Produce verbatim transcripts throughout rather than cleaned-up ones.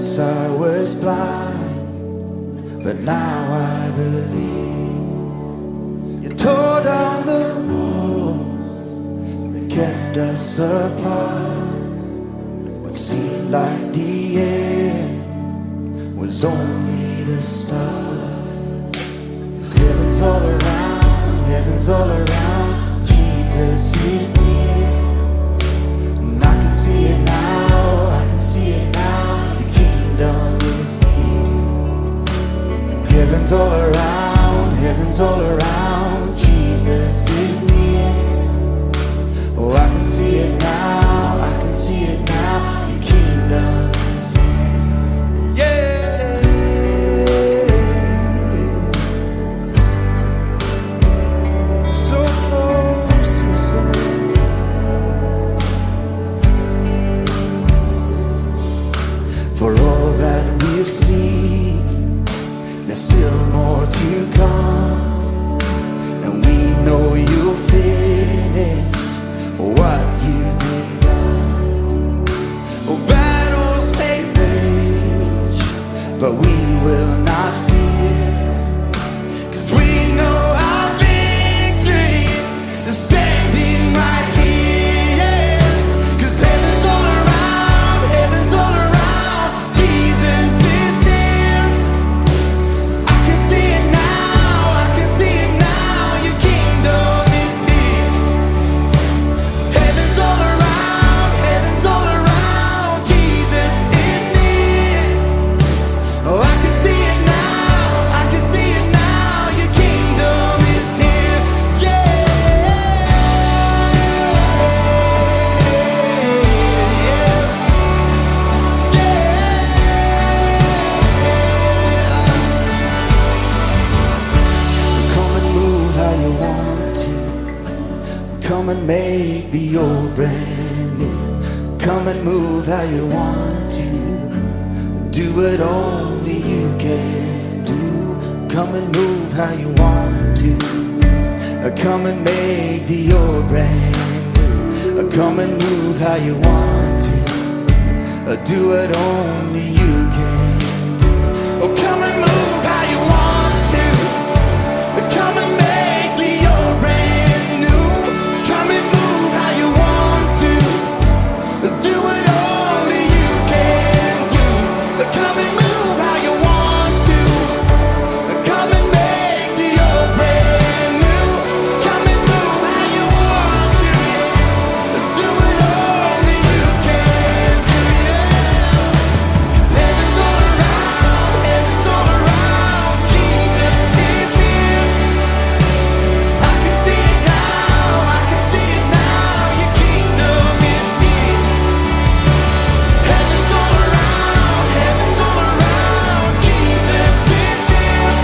Once I was blind, but now I believe. You tore down the walls that kept us apart. What seemed like the end was only the start. 'Cause heaven's all around, heaven's all around. Jesus is near, and I can see it now, I can see it now. The kingdom is here. Heaven's all around, heaven's all around. Jesus is near. Oh, I can see it now, I can see it now. The kingdom is here. Yeah. So close to His love. For all that we've seen, there's still more to come, and we know you'll finish what you've begun. Oh, battles may rage, but we will not fear, 'cause we know our victory is standing right here. 'Cause heaven's all around, heaven's all around. Jesus is near. I can see it now, I can see it now. Your kingdom is here. Heaven's all around, heaven's all around. Jesus is near. Oh, I can see it now, I can see it now. Your kingdom is here. So come and move how you want to. Come and make the old brand new. Come and move how you want to. Do what only you can do. Come and move how you want to. Come and make the old brand new. Come and move how you want to. Do what only you can do. Oh, come and move how you want to. Come and make the old brand new. Come and move how you want to. Do what only you can do. Come and move how you want to. Come and make the old brand new. Come and move how you want to. Do what only you can do. Yeah. 'Cause heaven's all around, heaven's all around. Jesus is near. I can see it now, I can see it now. Your kingdom is here. Heaven's all around, heaven's all around. Jesus is near.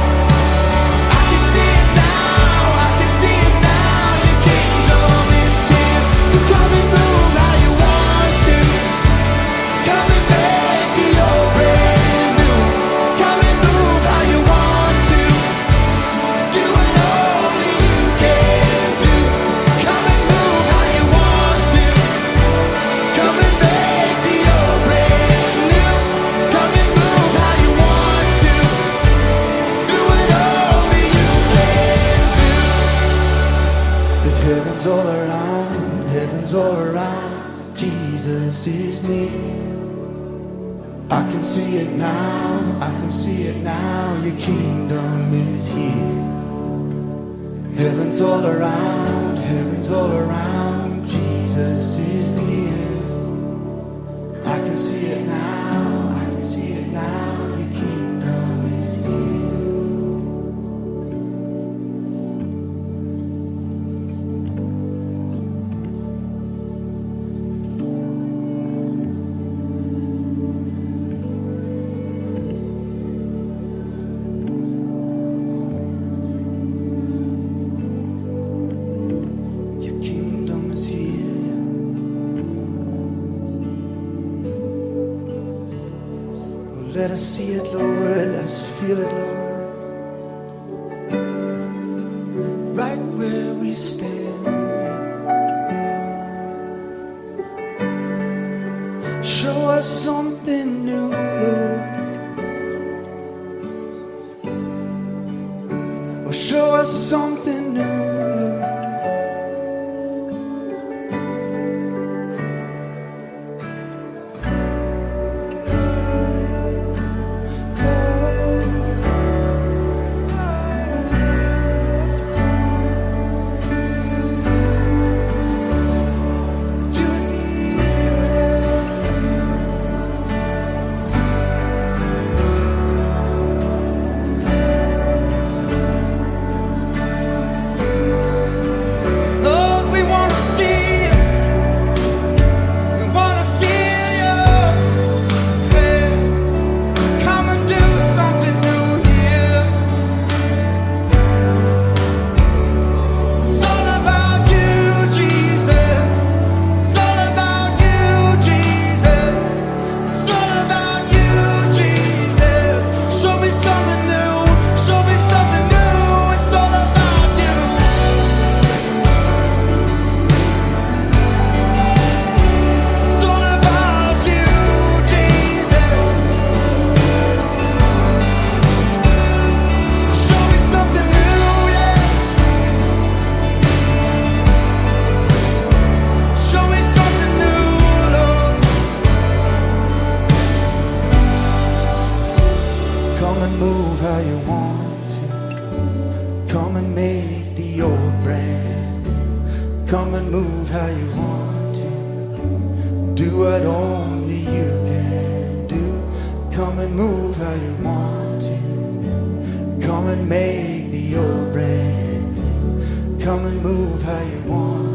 I can see it now, I can see it now. Your kingdom is here. So come and move how you want to. Come and make the old brand new. Come and move how you want to. Do what only you can do. Come and move how you want to. Come and make the old brand new. Come and move how you want to. Do what only you can do. 'Cause heaven's all around, heaven's all around. Jesus is near. I can see it now, I can see it now. Your kingdom is here. Heaven's all around, heaven's all around. Jesus is near. I can see it now, I can see it now. Your kingdom is near. Your kingdom is here. Oh, let us see it, Lord. Let us feel it, Lord. Right where we stand. Show us something new. Come and move how you want to. Do what only you can do. Come and move how you want to. Come and make the old brand new. Come and move how you want.